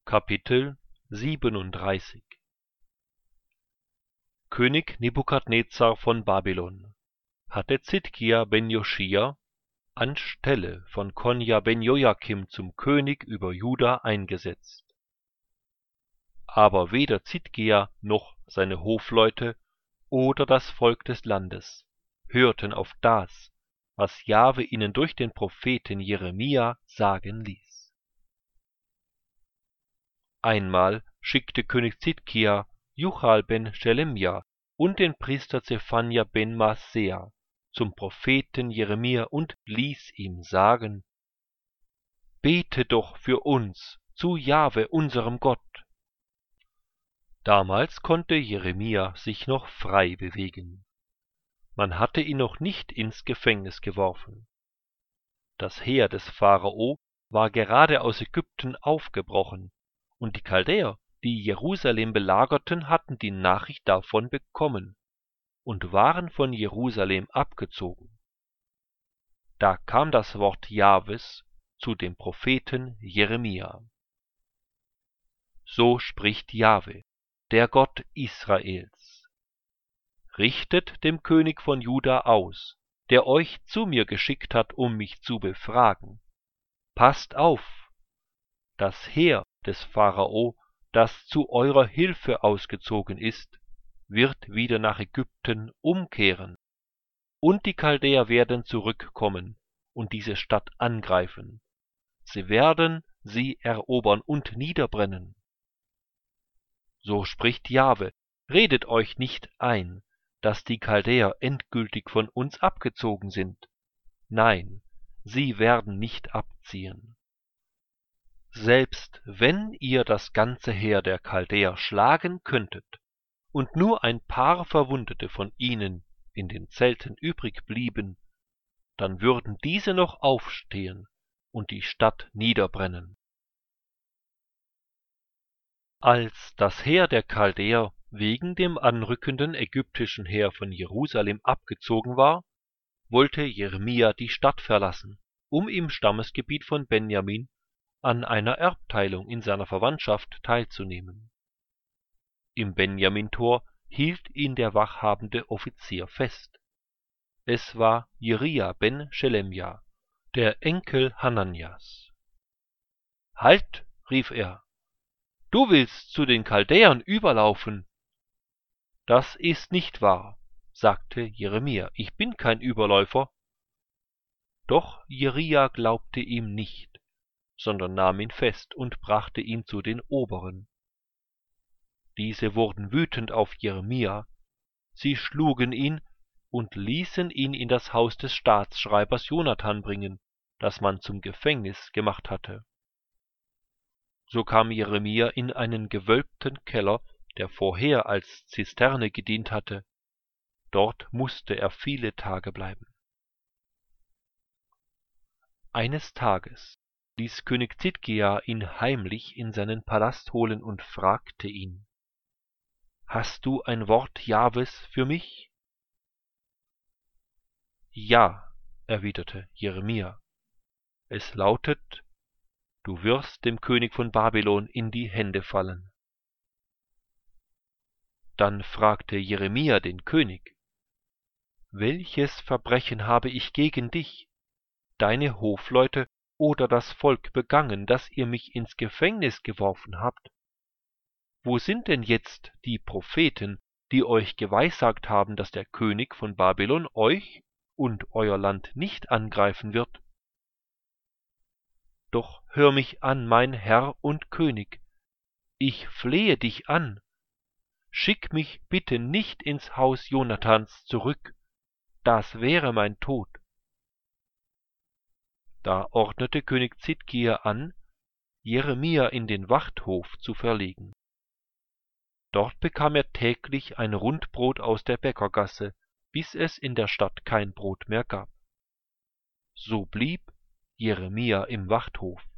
Kapitel 37 König Nebukadnezar von Babylon hatte Zidkia ben Joschia anstelle von Konja ben Jojakim zum König über Juda eingesetzt. Aber weder Zidkia noch seine Hofleute oder das Volk des Landes hörten auf das, was Jahwe ihnen durch den Propheten Jeremia sagen ließ. Einmal schickte König Zidkia Juchal ben Schelemja und den Priester Zephania ben Maaseah zum Propheten Jeremia und ließ ihm sagen: Bete doch für uns zu Jahwe unserem Gott. Damals konnte Jeremia sich noch frei bewegen. Man hatte ihn noch nicht ins Gefängnis geworfen. Das Heer des Pharao war gerade aus Ägypten aufgebrochen, und die Chaldäer, die Jerusalem belagerten, hatten die Nachricht davon bekommen und waren von Jerusalem abgezogen. Da kam das Wort Jahwes zu dem Propheten Jeremia. So spricht Jahwe, der Gott Israels: Richtet dem König von Juda aus, der euch zu mir geschickt hat, um mich zu befragen. Passt auf! Das Heer des Pharao, das zu eurer Hilfe ausgezogen ist, wird wieder nach Ägypten umkehren. Und die Chaldäer werden zurückkommen und diese Stadt angreifen. Sie werden sie erobern und niederbrennen. So spricht Jahwe: Redet euch nicht ein, dass die Chaldäer endgültig von uns abgezogen sind. Nein, sie werden nicht abziehen. Selbst wenn ihr das ganze Heer der Chaldäer schlagen könntet und nur ein paar Verwundete von ihnen in den Zelten übrig blieben, dann würden diese noch aufstehen und die Stadt niederbrennen. Als das Heer der Chaldäer wegen dem anrückenden ägyptischen Heer von Jerusalem abgezogen war, wollte Jeremia die Stadt verlassen, um im Stammesgebiet von Benjamin an einer Erbteilung in seiner Verwandtschaft teilzunehmen. Im Benjamintor hielt ihn der wachhabende Offizier fest. Es war Jeria ben Schelemja, der Enkel Hananias. »Halt«, rief er, »du willst zu den Chaldäern überlaufen!« »Das ist nicht wahr«, sagte Jeremia, »ich bin kein Überläufer.« Doch Jeria glaubte ihm nicht, sondern nahm ihn fest und brachte ihn zu den Oberen. Diese wurden wütend auf Jeremia, sie schlugen ihn und ließen ihn in das Haus des Staatsschreibers Jonathan bringen, das man zum Gefängnis gemacht hatte. So kam Jeremia in einen gewölbten Keller, der vorher als Zisterne gedient hatte. Dort musste er viele Tage bleiben. Eines Tages ließ König Zidkia ihn heimlich in seinen Palast holen und fragte ihn: »Hast du ein Wort Jahwes für mich?« »Ja«, erwiderte Jeremia, »es lautet: Du wirst dem König von Babylon in die Hände fallen.« Dann fragte Jeremia den König: »Welches Verbrechen habe ich gegen dich, deine Hofleute oder das Volk begangen, dass ihr mich ins Gefängnis geworfen habt? Wo sind denn jetzt die Propheten, die euch geweissagt haben, dass der König von Babylon euch und euer Land nicht angreifen wird? Doch hör mich an, mein Herr und König, ich flehe dich an, schick mich bitte nicht ins Haus Jonathans zurück, das wäre mein Tod.« Da ordnete König Zidkia an, Jeremia in den Wachthof zu verlegen. Dort bekam er täglich ein Rundbrot aus der Bäckergasse, bis es in der Stadt kein Brot mehr gab. So blieb Jeremia im Wachthof.